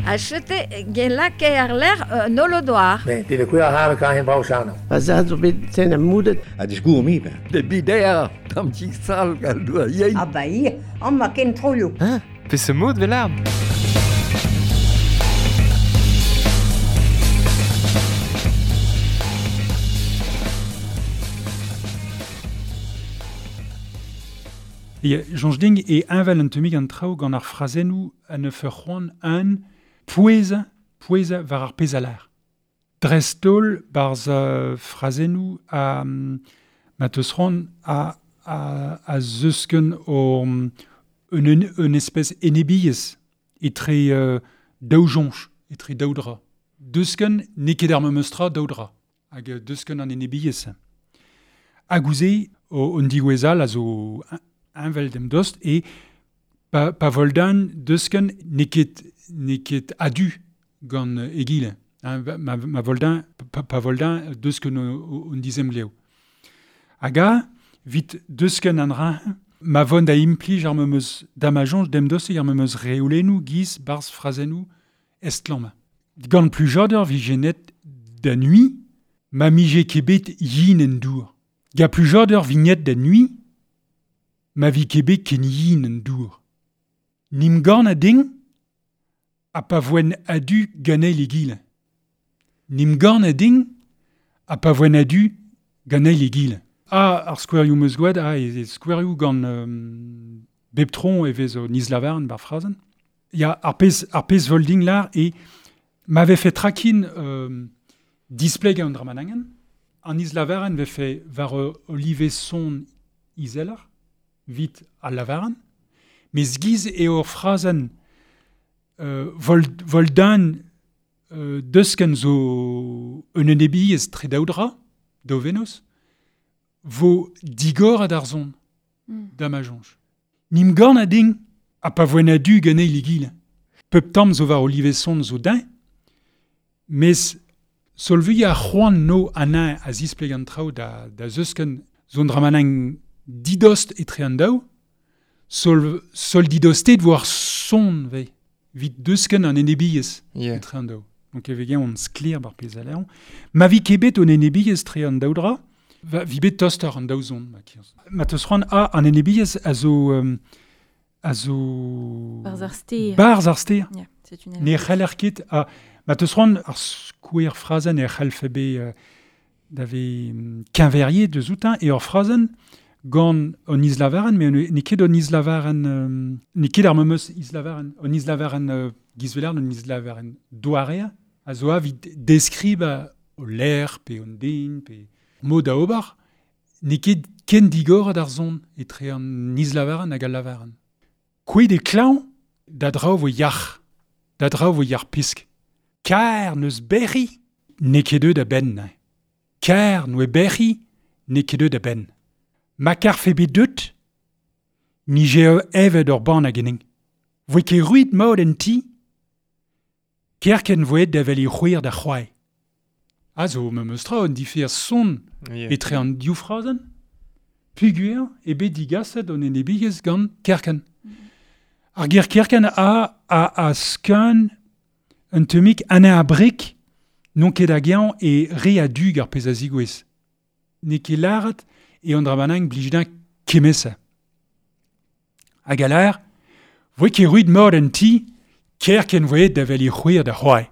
Achete gelake l'air nolodoar. Beh, die qui a kan geen bausano. Basato bene mudet. Het is goed mee, De bidea, tam ci sal galua yei. Ah bah hier, on m'a ken trollo. Hein? Pe se mod velar. Jonge ding e invel un temig an trao gant ar frazennoù an euf ur c'hoant an poueza war ar pezalar. Drestol barz frazennoù mat eus c'hoant a zeusken o un espèce enebiez etre daou jonch, etre daou dra. Deusken ne ket ar meustra daou dra, hag deusken an enebiez. Hag ouze o diwezal a zo invel dem dost e pa voldan deusken ne ket adu gant egile. Ma voldan, pa voldan deusken o dizem leo. Aga, vit deusken an ra, ma vont da implij ar memeus damajonj dem dost ar memeus reolennou giz barz frazennou estlam. Gant plujader vi genet da nui, ma mije kebet yin en dour. Ga plujader vignet da nui, ma vi kebet ken yin en dour. Nim gant a ding, a pa voen adu ganel egile. Nim gant a ding, a pa voen adu ganel egile. Ar skouerioù meus goued, e skouerioù gant beptron e vez o niz lavaren bar frazen. Ya ar pez volding lar e m'ave fait trakin display gant dramanangen. An niz lavaren ve fait var olive son izeller, vit al lavaren. Mes giz eo frazen voldan deusken zo un enebiez tre daoudra, do venos, vo digor ad ar zon da ma jonj. Nim gant a ding a pa voen adu ganei ligil. Pep tam zo var olive son zo dain, mes solvi a c'hoant no ana a zispleg an trao da zeusken zon dramanang didost etre an daou, sol didostet vo ar son vei. Vit deusken an enebiez etre an daou. Donc evegen on sklir bar pezaleon. Ma vi kebet on enebiez tre an daoudra, vi bet toster an daou zon. Ma teus c'hoant an enebiez a zo... Barz ar stir. Barz ar stir. Yeah, c'est une Ne c'heller ket a... Ma teus c'hoant ar skouer frazen e c'halfebe d'ave kinverier de zoutin e ar frazen gant on islavaren, mais ne ket on islavaren... ne ket ar memeus islavaren. On islavaren gizveler, on islavaren douarea. A zo a vit deskrib o l'air, pe on den, pe mod a obar. Ne ket ken digor ar zon etre an islavaren hag al lavaren. Kouet e klañv da draoù vo yac'h, da draoù vo yac'h pisk. Kar neus berri, ne ket eus da ben. Kar nou e berri, ne ket eus da ben. Ma kar fe bet deut, ni je evet ur ban a genning. Voe ket ruit mod en ti, kerken voet da vel e c'houir da c'hoai. A zo me meustra on difer son etre an dioufrazen, pugur e bet digaset on en ebigez gant kerken. Ar ger kerken a skun un temik ane a brik non ket a gean e re a dug ar pez a zigouez. Ne ket laret e an dramanang blijden kemesa. Hag a l'air, voe ket ruit mod en ti, kerken voet da vel e c'houir da c'hoai.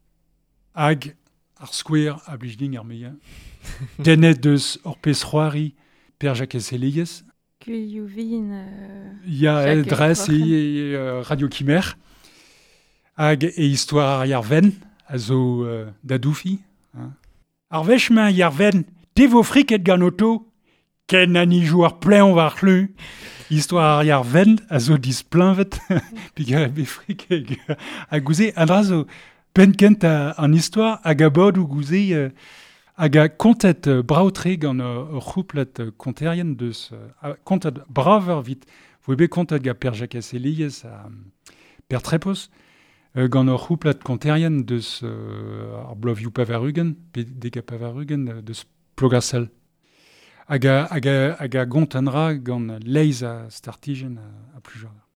Hag ar skouer a blijden ar meia. Denet deus ur pez c'hoari per jak eselegez. Kuliouvin... Ya dres e Radio Kimer. Hag e histoire ar yarven, a zo da doufi. Ar vechman yarven, te vo friket gant oto, ken an ijou ar pleon war c'hlu. Histoire ar yarven, a zo displanvet, pig a be friket a gouze. An dra zo penkent an histoire hag a bod ou gouze... hag a kontet braotre gant ur c'houplet konterien deus... kontet braver vit. Voe bet kontet ga per jak eselegez a per trepos gant ur c'houplet konterien deus ar blovioù pavarugen, deg a pavarugen deus plogasel. Hag a gont an ra gant leiz a startijen a plujar.